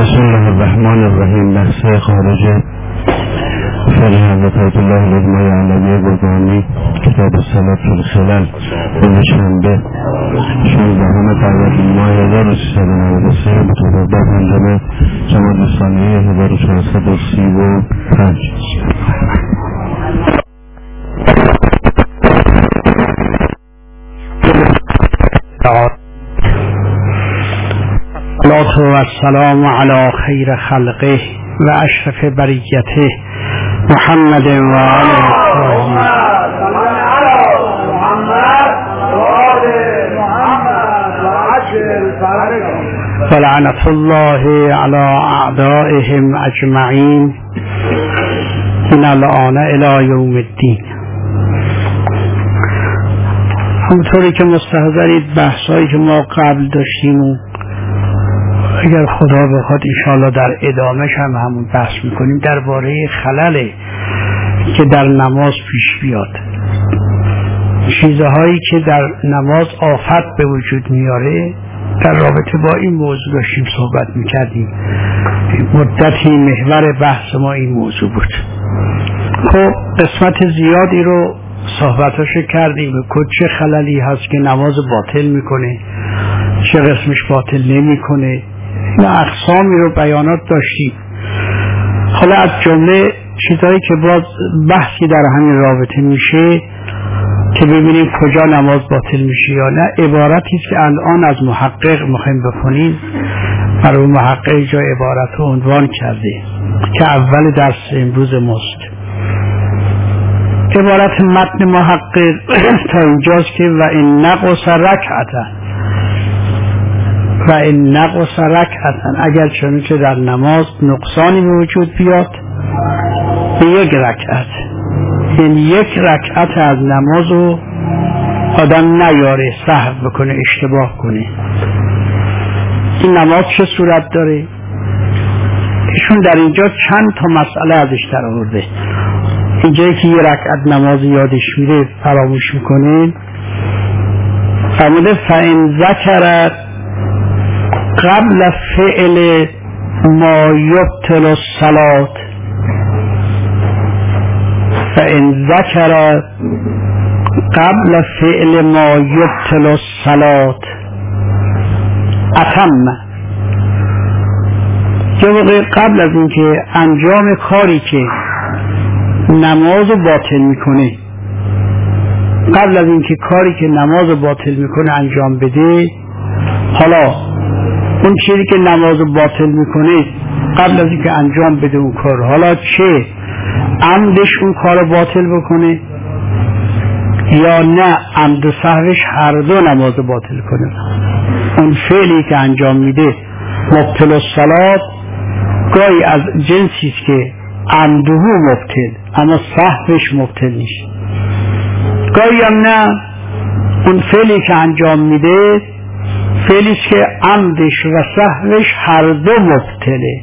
بسم الله الرحمن الرحیم. بحث خارجه فعل حضرت آیت الله العظمای علوی گرگانی، کتاب الصلاة فی الخلل، روز شنبه 16 فروردین ماه 1393 به طور پنجم جمادی الثانی 1435. الصلاة والسلام على خیر خلقه و اشرف بریته محمد و آله و لعنت الله علی اعدائهم اجمعین من الآن الی یوم الدین. همونطوری که مستحضرید بحثایی که ما قبل داشتیم و اگر خدا بخواد انشاءالله در ادامهش هم همون بحث میکنیم درباره خلل که در نماز پیش بیاد، چیزهایی که در نماز آفت به وجود میاره. در رابطه با این موضوع داشتیم صحبت میکردیم، مدتی محور بحث ما این موضوع بود. خب قسمت زیادی رو صحبتاشو کردیم که چه خللی هست که نماز باطل میکنه، چه قسمش باطل نمیکنه، این اقسامی رو بیانات داشتیم. حالا از جمله چیزهایی که باز بحثی در همین رابطه میشه که ببینیم کجا نماز باطل میشه یا نه، عبارتی است که الان از محقق میخوایم بخونیم. برای محقق جا عبارت رو عنوان کرده که اول درس امروز ماست. عبارت متن محقق تا اینجاست که و این نقص رکعتن، و این نقص رکعتن، اگر چون که در نماز نقصانی به وجود بیاد به یک رکعت، یعنی یک رکعت از نماز رو آدم نیاره، سهو بکنه، اشتباه کنه، این نماز چه صورت داره؟ ایشون در اینجا چند تا مسئله ازش در آورده. اینجایی که یه رکعت نماز یادش میره فراموش میکنه، فرموده فإن ذکر قبل فعل ما یبطل الصلاة، فإن ذکر قبل فعل ما یبطل الصلاة اتم، که قبل از اینکه انجام کاری که نماز باطل میکنه، قبل از اینکه کاری که نماز باطل میکنه انجام بده، حالا اون چیزی که نماز باطل میکنه قبل از اینکه انجام بده اون کار، حالا چه عمدش اون کار باطل بکنه یا نه عمد و سهوش هر دو نماز باطل کنه، اون فعلی که انجام میده مبطل الصلاة گاهی از جنسی است که عمده مبطل اما سهوش مبطل نیست، گاهی هم نه اون فعلی که انجام میده فعلی است که عمدش و سهوش هر دو مبطله،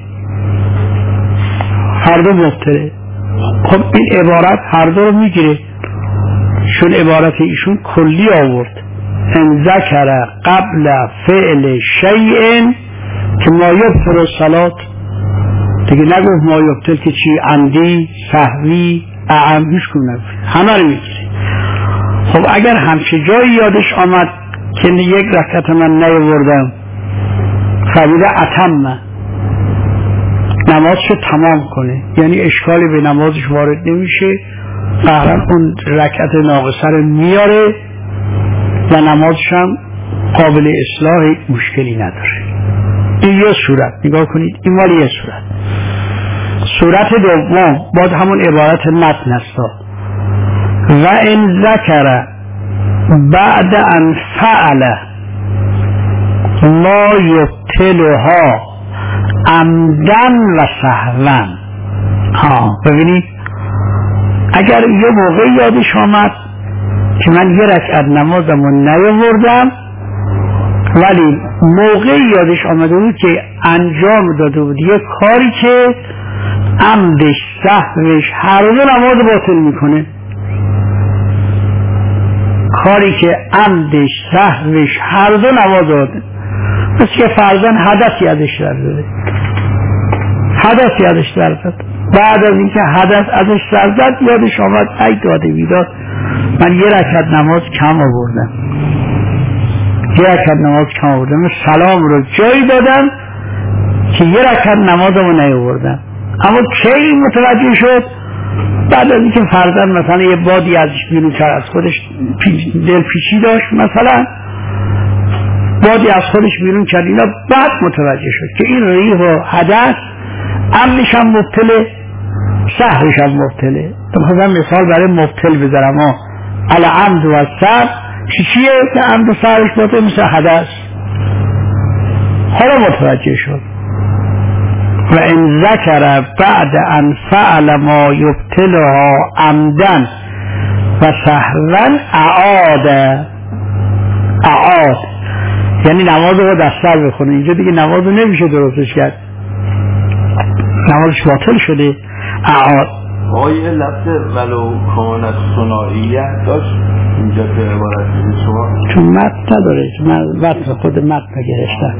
هر دو مبطله. خب این عبارت هر دو رو میگیره، چون عبارت ایشون کلی آورد، ان ذکر قبل فعل شیء که ما یبطل الصلاة، دیگه نگفت ما یبطل که چی، عمدی، سهوی، اعمش کنه، همه رو میگیره. خب اگر همچه جایی یادش آمد که یک رکعت من نیاوردم، فرموده اتم، نمازشو تمام کنه، یعنی اشکالی به نمازش وارد نمیشه، قهرن اون رکعت ناقصه رو میاره و نمازش هم قابل اصلاح، مشکلی نداره. این یه صورت، نگاه کنید، این مالی یه صورت. صورت دوم باز همون عبارت متن است، و ان ذکر بعد ان فعل ما یبطلها عمدن و سهوا. ببینید اگر یه موقع یادش آمد که من یه رکعت نمازم رو نیاوردم، ولی موقع یادش آمده بود که انجام داده بود یه کاری که عمدش سهوش هر دو نماز باطل میکنه، کاری که عمدش سهوش هر دو نماز باطل، مثل که فرضاً حدثی ازش رد داده، حدث یادش سر زد. بعد از اینکه حدث ازش سر زد یادش آمد ای داده بیداد من یه رکعت نماز کم آوردم، سلام رو جایی دادم که یه رکعت نمازمو نیاوردم. اما کی متوجه شد؟ بعد از اینکه فرضاً مثلا یه بادی ازش بیرون کرد، از خودش دل پیچی داشت، مثلا بادی از خودش بیرون کرد، اینا بعد متوجه شد که این ریح و حدث عمدش هم مبتله، سهوش هم مبتله. مثلا مثال برای مبتل بذارم ها، العمد و السهو چیه که عمد و سهوش مبتله مثل حدث. حالا متوجه شد و ان ذکر بعد ان فعل ما یبتلها عمدا و سهوا اعاد، یعنی نماز رو دستر بخونه. اینجا دیگه نماز رو نمیشه درستش کرد، نمازش باطل شده. اعاد آیه لفظ ولو کانت ثنائیه داشت اینجا که عبارت شما چون متن نداره، من متن خود متن نگرشتم.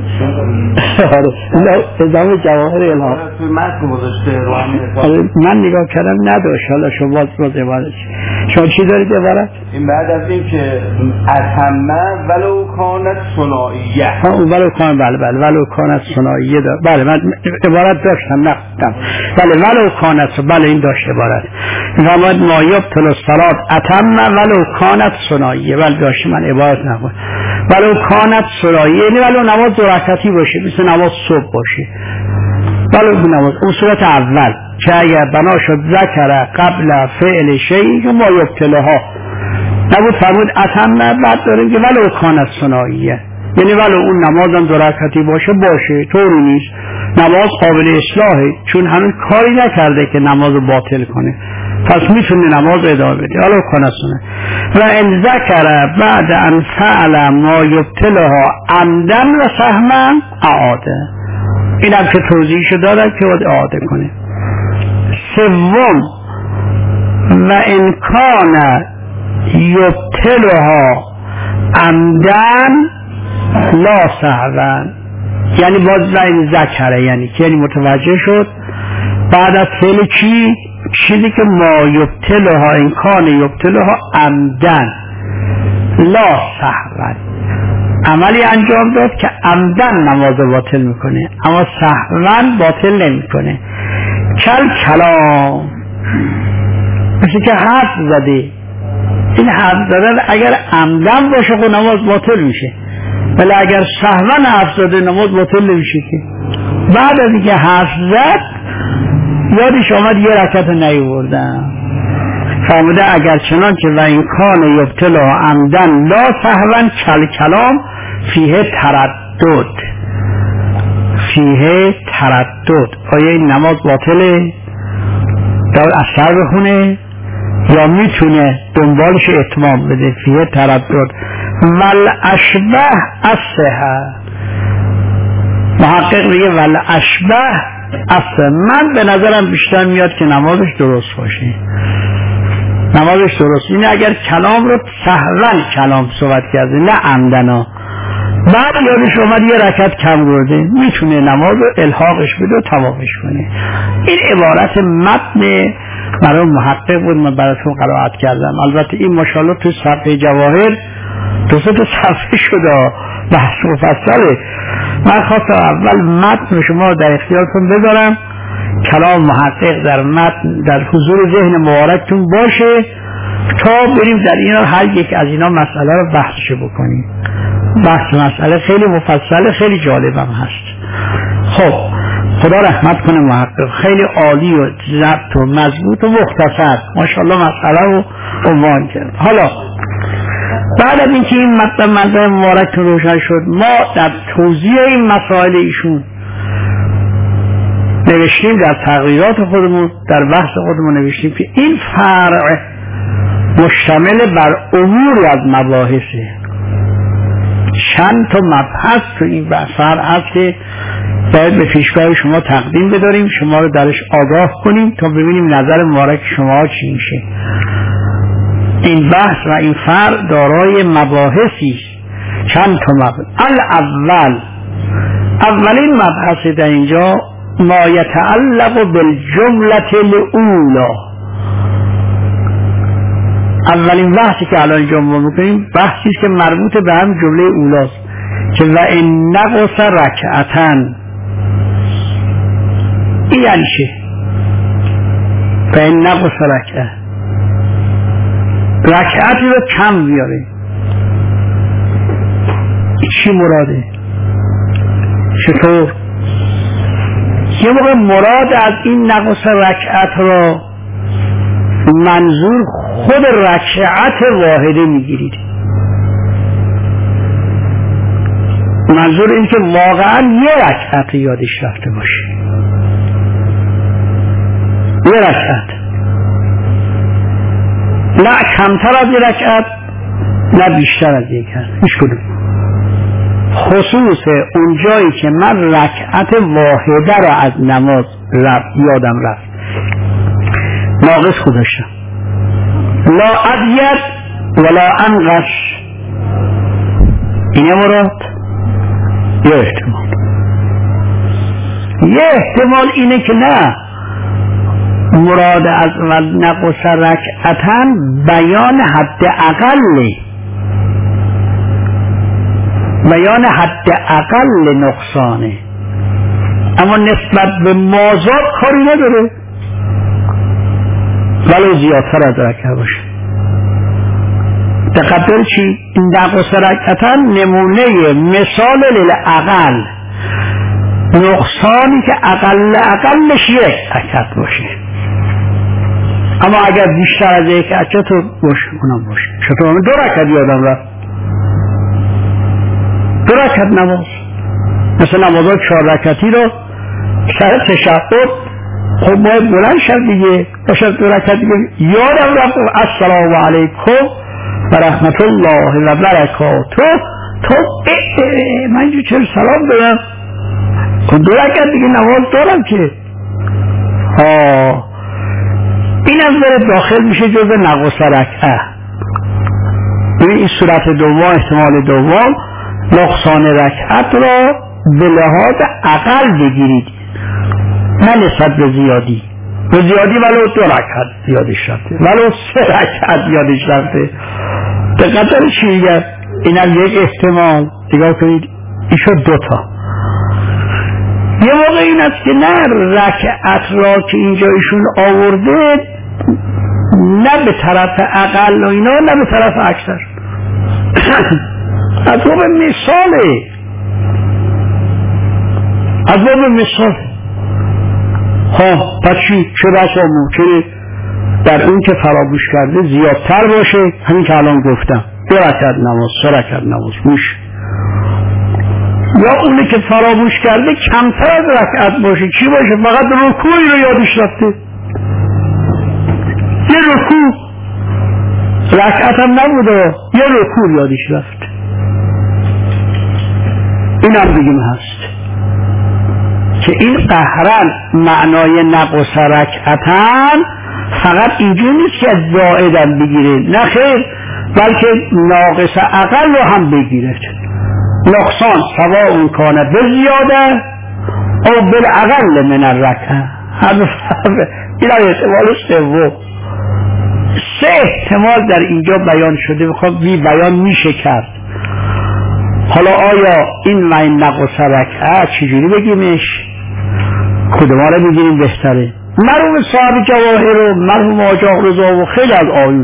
ادامه جواهر الهام توی متن گذاشته من نگاه کردم نداشت. حالا شما باز عبارت شما چی دارید عبارت؟ این بعد از این که اتمه ولو کانت ثنائیه، ولو کانت، بله ولو کانت ثنائیه دار. بله من عبارت داشتم نخوندم. بله ولو کانت، بله این داشت عبارت غماد ما یبطل الصلاة اتمه ولو کانت ثنائیه. بله داشت، من عبارت نخوندم. ولو کانت ثنائیه یعنی ولو نماز دو رکعتی باشه، مثل نماز صبح باشه، ولو نماز اون صورت اول که اگر بنا شد ذکر قبل فعل شیء که ما یبطلها نبود فرمود اتمه، بعد داریم که ولو کانت ثنائیه یعنی ولو اون نمازم دو رکعتی باشه طوری نیست، نماز قابل اصلاحه چون هنوز کاری نکرده که نماز باطل کنه، پس میتونه نماز ادامه بده. حالا کنه و ان ذکر بعد ان فعل ما یبطلها عمدا و سهوا اعاده، این هم که توضیحشو دادن که باید اعاده کنه. سوم و ان کان یبطلها عمدا لا سهوا، یعنی باز این ذکره یعنی متوجه شد بعد از فعل چیزی که ما یبطلها ان کان یبطلها عمدا لا سهوا، عملی انجام داد که عمدن نماز باطل میکنه اما سهوا باطل نمیکنه. کلام مثل که حرف زده، این حرف زدن اگر عمدن باشه خب نماز باطل میشه، ولی اگر سهوا حرف زده نماز باطل نمیشه که. بعد از اینکه حرف زد یادش آمد یه رکعت نیاوردم، فرموده اگر چنان که و این کان یبطلها عمدن لا سهوا کلام فیه تردد، آیا این نماز باطله دار اثر بخونه یا میتونه دنبالش اتمام بده؟ فیه تردد. ول اشبه الصحه، محقق میگه ول اشبه الصحه، من به نظرم بیشتر میاد که نمازش درست باشه، نمازش درست. این اگر کلام رو سهوا کلام صحبت کرده نه عمدنا، بعد یادش اومد یه رکعت کم برده، میتونه نماز رو الحاقش بده و تمامش کنه. این عبارت متن برای محقق بود، من براتون قرائت کردم. البته این ماشاءالله تو صفحه جواهر دو صفحه شده، بحث مفصله. من خواستم اول متن شما در اختیارتون بذارم، کلام محقق در متن در حضور ذهن مبارکتون باشه تا بریم در اینا هر یک از اینا مسئله رو بحثش بکنیم. بحث مسئله خیلی مفصله، خیلی جالبم هست. خب خدا رحمت کنه محقق، خیلی عالی و ضبط و مضبوط و مختصر ماشاءالله مسئله رو عنوان کرد. حالا بعد از اینکه این مطلب مبارک روشن شد، ما در توضیح این مسائل ایشون نوشتیم، در تغییرات خودمون در بحث خودمون نوشتیم که این فرع مشتمل بر امور از مباحثه. چند تا مبحث تو این فرع هست که باید به پیشگاه شما تقدیم بداریم، شما رو درش آگاه کنیم تا ببینیم نظر مبارک شما چی میشه. این بحث و این فرع دارای مباحثی چند تا مبحث. اولین مبحث در اینجا ما یتعلق بالجملة الاولى. اولین بحثی که الان جمع میکنیم بحثی که مربوط به هم جمله اولاست که و ان نقص رکعتن. این یعنی چه؟ و ان نقص رکعتی رو کم بیاره. چی مراده؟ چطور؟ یه موقع مراد از این نقص رکعت را منظور خود رکعت واحده میگیرید. منظور این که واقعا یه رکعت یادش رفته باشه، یه رکعت، نه کمتر از یه رکعت نه بیشتر از یک رکعت، هیچ کدوم. خصوص اون جایی که من رکعت واحده را از نماز یادم رفت، ناقص خودشم، لا ازید ولا انقص. اینه مراد. یه احتمال اینه که نه، مراد از نقص رکعتن بیان حد اقله، بیان حد اقل نقصانه، اما نسبت به مازاد کاری نداره ولو زیادتر از رکعت باشه. تقدر چی؟ این نقص رکعتن نمونه مثال للعقل، نقصانی که اقلش یک رکعت باشه، اما اگر بیشتر از یک رکعت باشه اونم باشه. چطور؟ 2 رکعت یادم رفت، 2 رکعت نماز، مثل نمازات 4 رکعتی رو سر تشهد خب باید بلند شد دیگه، باشد 2 رکعت دیگه یادم رفت السلام علیکم و رحمت الله و برکاته، تو من اینجا چرا سلام بدم؟ خب 2 رکعت دیگه نماز دارم که. این از بره داخل میشه جزء نقص رکعه. این صورت دوم، احتمال دوم، نقصان رکعت را به لحاظ اقل بگیرید، نه نسبت به زیادی. به زیادی ولو 2 رکعت یادش رفته، ولو 3 رکعت یادش رفته. دقیقا چی میگه؟ اینم یک احتمال. نگاه کنید این شد 2 تا. یه موقع این است که نه رکعت را که اینجا ایشون آورده نه به طرف اقل و اینا، نه به طرف اکثر، از باب مثاله، از باب مثال. پس چه بسا ممکنه در اون که فراموش کرده زیادتر باشه، همین که الان گفتم 2 رکعت نماز، 3 رکعت نماز میشه، یا اونه که فراموش کرده کمتر از رکعت باشه. چی باشه؟ فقط رکوعی رو یادش رفته، یه رکوع، رکعت هم نبوده، یه رکوع یادش رفت. این هم بگیم هست که این قهرن معنای نقص رکعتن فقط اینجور نیست که از زائدن بگیره، نه خیر، بلکه ناقص اقل رو هم بگیره. نقصان سواء کانه بزیاده او بالاقل من الرکعه. این احتمال سوم. 3 احتمال در اینجا بیان شده، خب بیان میشه کرد. حالا آیا این معنی نقص رکعه چجوری بگیمش؟ کدوم رو بگیریم بهتره؟ مرحوم صاحب جواهر و مرحوم آجاق رضا و خیلی از آیون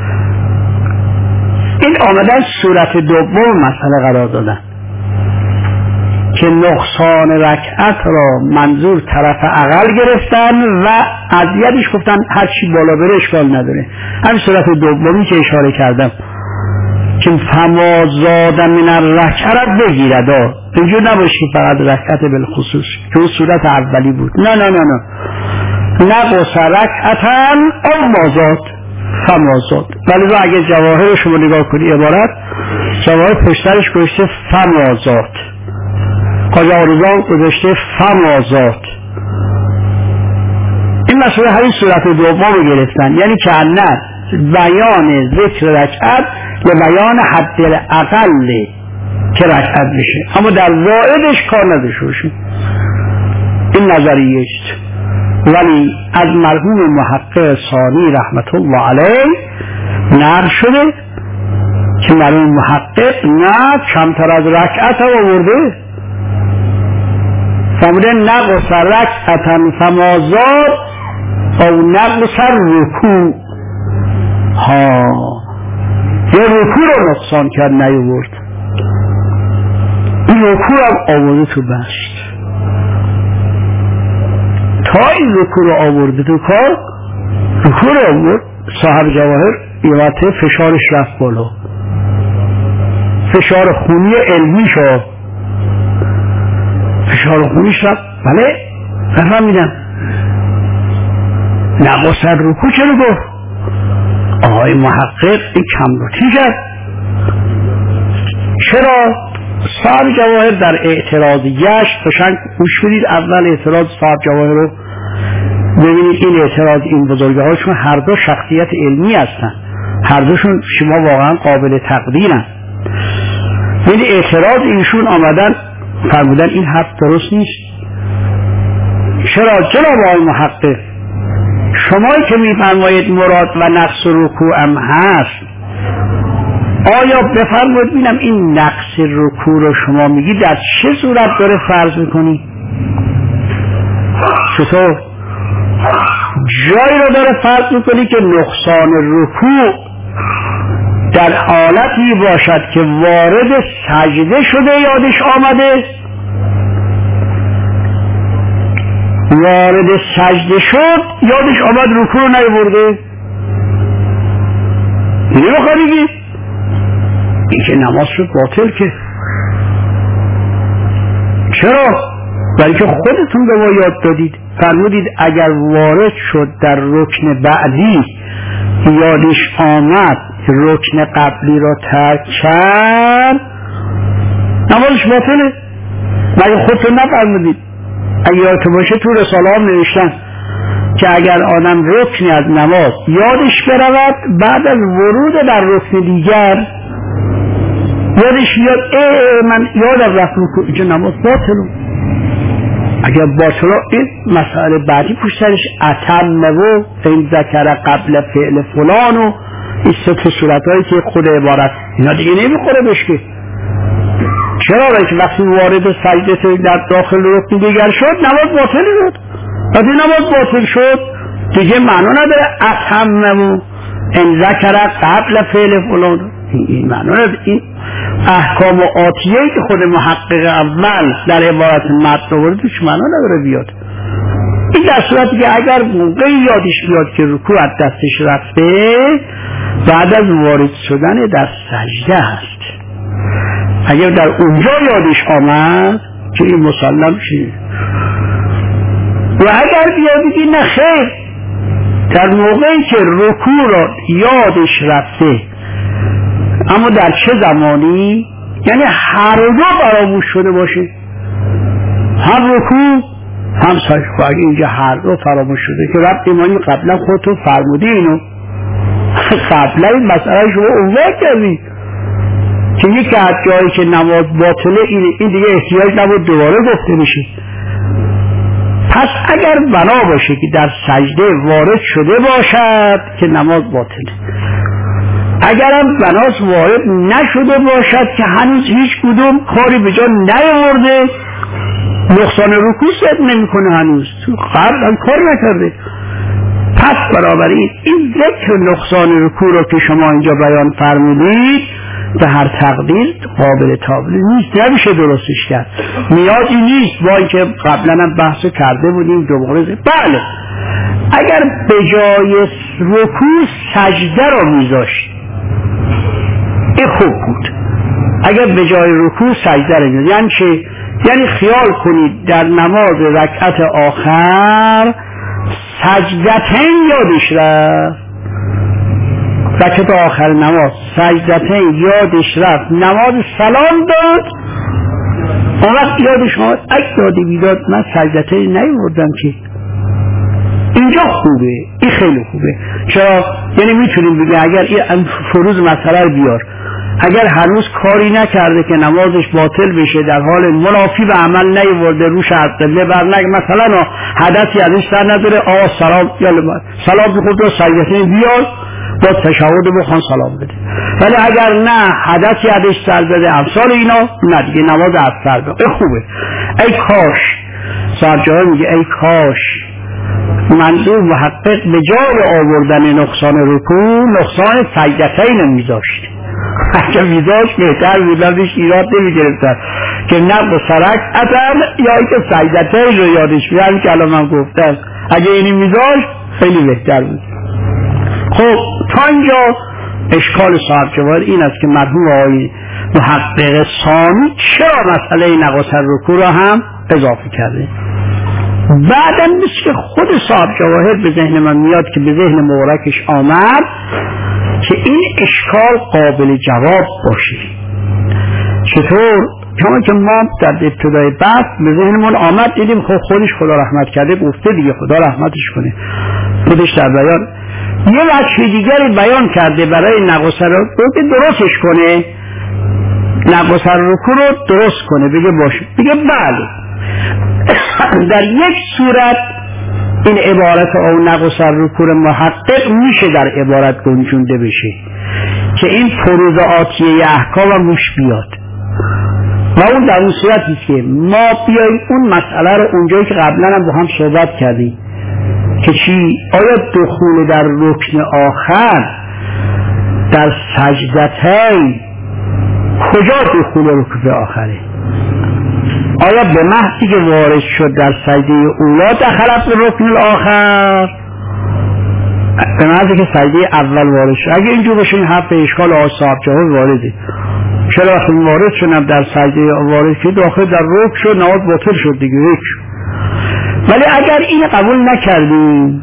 این آمدن صورت دوم مسئله قرار دادن که نقصان رکعت را منظور طرف اقل گرفتن و اذیتش گفتن هر چی بالا بره اشکال نداره. همین صورت دومی که اشاره کردم که فما زاد من الرکعه را بگیرد. اینجور نباشی فقط رکعت بالخصوص که اون صورت اولی بود. نه نه نه نه، نقص رکعتن او مازاد فمازاد. ولی اگه جواهر شما نگاه کنی عبارت جواهر پشترش گوشته فمازاد، قاجارزان گذاشته فمازاد. این مسئله همین صورت دوم رو گرفتن، یعنی که نه بیان ذکر رکعت به بیان حد اقل که رکعت بشه، اما در زائدش کار نداشته باشه. این نظریه است، ولی از مرحوم محقق ثانی رحمت الله علیه نقل شده که مرحوم محقق نه کمتر از رکعت آورده، فرموده نقص رکعتا فما زاد او نقص رکوع، یه رکوع رو نقصان کرد نیاورد، این رکوع هم آورده تو بشت، تا این رکوع رو آورده تو کار، رکوع رو آورد صاحب جواهر یواته فشارش رفت بالا، فشار خونی علمی شد، فشار خونیش رفت. بله فهمیدم نقص رکوع چرا گفت؟ آقای محقق این کمروتی کرد. چرا؟ صاحب جواهر در اعتراضیش قشنگ گوش بدید، اول اعتراض صاحب جواهر رو ببینید، این اعتراض این بزرگه هاشون هر دو شخصیت علمی هستن، هر دوشون شما واقعا قابل تقدیرن. یعنی اعتراض ایشون آمدن فرمودن این حرف درست نیست. چرا جناب آقای محقق شمایی که میفرمایید مراد و نقص رکوع هم هست، آیا بفرمایید ببینم این نقص رکوع رو شما میگی در چه صورت داره فرض میکنی؟ چطور؟ جایی رو داره فرض میکنی که نقصان رکوع در حالتی باشد که وارد سجده شده یادش آمده، وارد سجده شد یادش آمد رکوع رو نیاورده، اینه بخواه بگی این که نماز شد باطل. که چرا؟ برای که خودتون به ما یاد دادید، فرمودید اگر وارد شد در رکن بعدی یادش آمد رکن قبلی را ترک کرد نمازش باطله. مگه خودتون نفرمودید؟ اگر یادتون باشه تو رساله هم نوشتن که اگر آدم رکنی از نماز یادش برود بعد از ورود در رکن دیگر یادش بیاد من یادم رفت رکوع، اینجا نماز باطله. اگر باطله این مسئله بعدی پشترش اتم و این ذکر قبل فعل فلان و این سه صورت هایی که خود عبارت اینا دیگه نمیخوره بشکه. چرا؟ که وقتی وارد سجده در داخل رکن دیگر شد نماز باطل شد. وقتی نماز باطل شد دیگه معنا نداره اتم و این ذکر قبل فعل فلان، این معنا نداره. این احکام آتیه‌ای که خود محقق اول در عبارت متن آورده توش معنا نداره بیاد. این در صورتی که اگر موقعی یادش بیاد که رکوع از دستش رفته بعد از وارد شدن در سجده هست، اگر در اونجا یادش آمد که این مسلم چیه، و اگر بیادی نه خیر در موقعی که رکوع را یادش رفته اما در چه زمانی، یعنی هر دو فراموش شده باشه، هم رکوع هم سجده، اگه اینجا هر دو فراموش شده که رب ایمانی قبلا خودتون فرمودی اینو قبلا این مسئله شما اونوار کردی که یکی از جایی که نماز باطله این دیگه احتیاج نبود دوباره گفته میشه. پس اگر بنا باشه که در سجده وارد شده باشد که نماز باطله، اگرم بناس وارد نشده باشد که هنوز هیچ کدوم کاری به جا نیاورده، نقصان رکوع سد نمیکنه، هنوز تو قبلا کار نکرده، پس بنابراین این ذکر نقصان رکوع رو که شما اینجا بیان فرمودید به هر تقدیر قابل تابع نیست، نمیشه درستش کرد، نیازی نیست با اینکه قبلا هم بحث کرده بودیم دوباره. بله اگر به جای رکوع سجده رو میذاشت این خوب بود، اگر به جای رکوع سجده رو میذاشت یعنی چه؟ یعنی خیال کنید در نماز رکعت آخر سجدتین یادش رفت، رکعت آخر نماز سجدتین یادش رفت، نماز سلام داد، اون وقت یادش آمد اگه دادی بیداد من سجدتین نیوردم که اینجا خوبه، این خیلی خوبه. چرا؟ یعنی میتونیم بگیم اگر این فروض مسئله رو بیار اگر هنوز کاری نکرده که نمازش باطل بشه، در حال منافی به عمل نیورده، روش از قبله برنگ، مثلا حدثی ازش سر نداره، سلام یا سلام بخورد و سجدتین بیاد با تشهد بخوان سلام بده. ولی اگر نه حدثی ازش سر بده امثال اینا، نه دیگه نماز از سر بده. خوبه. ای کاش سرجاها میگه ای کاش منظور محقق به جای آوردن نقصان رکوع نقصان سجدتین میذاشت. اگه میذاشت بهتر بودنش ایراد نمیگرفتن که نقص رکعتن یا اینکه سجدتین رو یادش بیارم که الان من گفتم اگه اینی میذاشت خیلی بهتر بود. خب تا اینجا اشکال صاحب جواهر این است که مرحوم آقای محقق ثانی چرا مسئله نقص رکوع را هم اضافه کرده. بعدم مثل که خود صاحب جواهر به ذهن من میاد که به ذهن مبارکش آمد که این اشکال قابل جواب باشه. چطور؟ چون که ما در ابتدای بحث به ذهنمون آمد دیدیم خب خودش خدا رحمت کرده گفته دیگه خدا رحمتش کنه، خودش در بیان یه وجه دیگری بیان کرده برای نقص رکوع درستش کنه، نقص رکوع رو درست کنه، بگه باشه، بگه بله در یک صورت این عبارت او نقص رکوع محقق میشه در عبارت گنجونده بشه که این فروض آتیه احکام هم روش بیاد و اون در اون صورتی که ما بیاییم اون مسئله رو اونجایی که قبلا هم با هم صحبت کردیم که چی؟ آیا دخول در رکن آخر در سجدتین کجا دخول رکن آخره؟ آیا به محضی که وارد شد در سجده اولا دخلت به رکن آخر، به محضی که سجده اول وارد شد؟ اگه اینجور باشه این حرف اشکال آقای صاحب جواهر وارده. چرا وقتی وارد شدم در سجده وارد که داخل در رکن شد نماز باطل شد دیگه رکن. ولی اگر این قبول نکردیم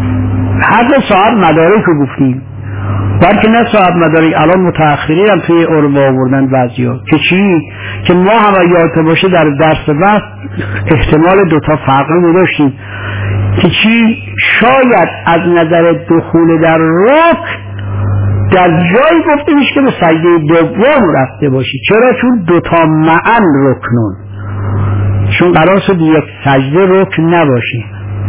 حد صاحب مدارک رو گفتیم، بلکه نه صاحب مدارک الان متأخرین هم توی عربا آوردن بعضیا که چی؟ که ما هم یادت باشه در درس بحث احتمال دوتا فرقی رو داشتیم که چی؟ شاید از نظر دخول در رکن در جایی گفته میشه که به سجده دوم رفته باشی. چرا؟ چون دوتا معن رکنون، چون قرار شد یک سجده رکن نباشه،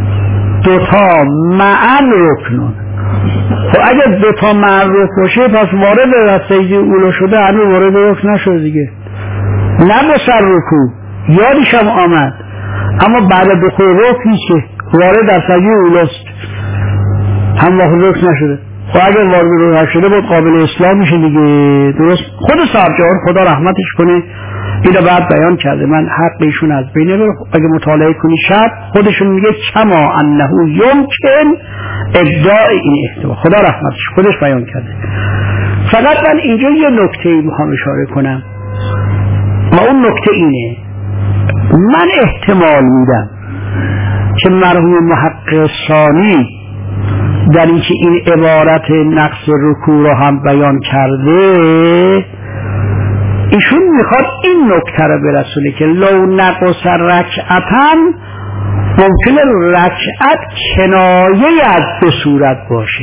دوتا معن رکنون. خب اگه دوتا معن رکن باشه پس وارد در سجده اولا شده هنوز وارد رکن نشده دیگه، نه به سر رکوع یادش هم آمد اما بعد دخول رکن نیست، وارد در سجده اولاست هم وقت رکن نشده. خب اگر وارد رکن نشده بود قابل اسلام میشه دیگه. درست خود صاحب جواهر خدا رحمتش کنه اینو بعد بیان کرده، من حق ایشون از بینه بره. اگه مطالعه کنی شب خودشون میگه کما انه یمکن ابداع این احتمال، خدا رحمتش خودش بیان کرده. فقط من اینجا یه نکته میخوام اشاره کنم و اون نکته اینه، من احتمال میدم که مرحوم محقق ثانی در اینکه این عبارت نقص رکوع رو هم بیان کرده ایشون میخواد این نکته رو برسونه که لو نقص رکعتن ممکنه رکعت کنایه از دو صورت باشه،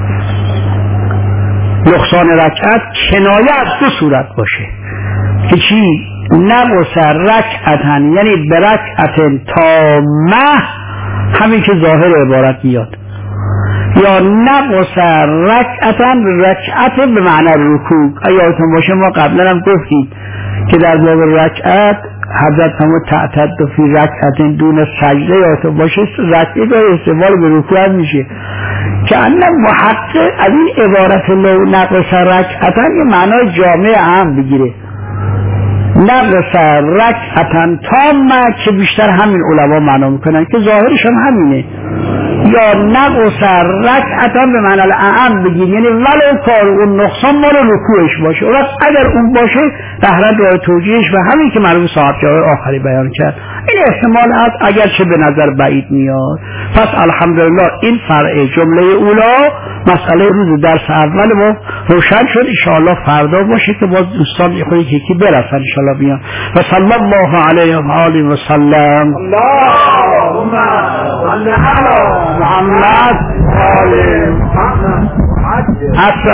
نقصان رکعت کنایه از دو صورت باشه که چی؟ نقص رکعتن یعنی برکعت تامه، همین که ظاهر عبارت میاد، یا نقص رکعتن رکعت به معنی رکوع. یادتون باشه ما قبلا هم گفتیم که در باب رکعت حضرت همون تعتد فی رکعتن دون سجده، یادتون باشه رکعه داره استعمال به رکوع هم میشه که انم محقق از این عبارت لو نقص رکعتن یه معنای جامع هم بگیره، نقص رکعتن تامه که بیشتر همین علما معنا میکنن که ظاهرش هم همینه، یا نقص رکعتا به معنی الاعم بگیر، یعنی ولو کار اون نقصان مال رکوعش باشه، و اگر اون باشه بهره راه توجیهش و همین که مرحوم صاحب جواهر آخری بیان کرد این احتمال هست اگرچه به نظر بعید میاد. پس الحمدلله این فرع جمله اولا مسئله روز درس اول ما روشن شد. انشاءالله فردا باشه که باز دوستان خودی یکی برسن انشاءالله بیان. و صلی الله علیه و آله و سلم. اللهم صل علی محمد و آل محمد.